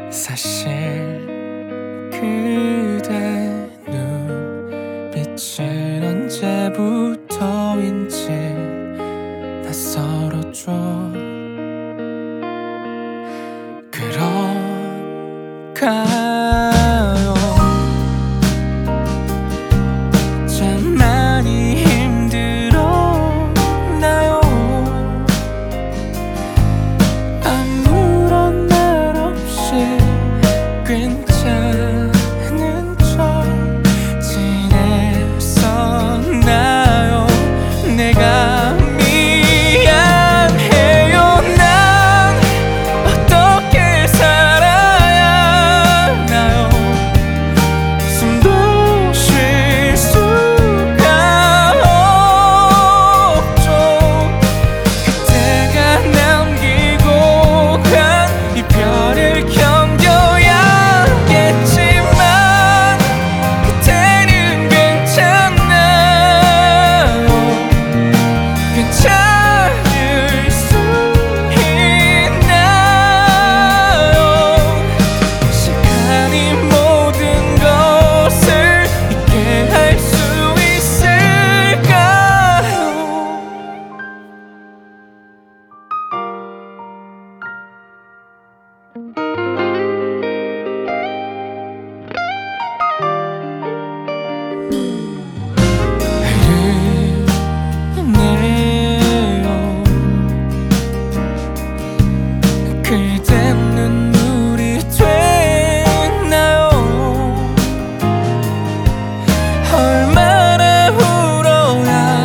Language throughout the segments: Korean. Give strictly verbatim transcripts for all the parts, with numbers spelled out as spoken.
사실 그대 눈빛은 언제부터인지 낯설었죠. 그런가요? 참 많이 힘들었나요? 아무런 말 없이 괜찮은 척 지냈었나요? 내가 미안해요. 난 어떻게 살아야 하나요? 숨도 쉴 수가 없죠. 그때가 남기고 간 이별을 견뎌야겠지만 그때는 괜찮나요? 괜찮을 수 있나요? 시간이 모든 것을 잊게 할 수 있을까요? 흐르네요. 그댄 눈물이 됐나요? 얼마나 울어야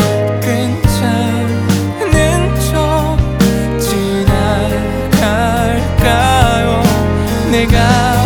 괜찮은 척 지나갈까요? 내가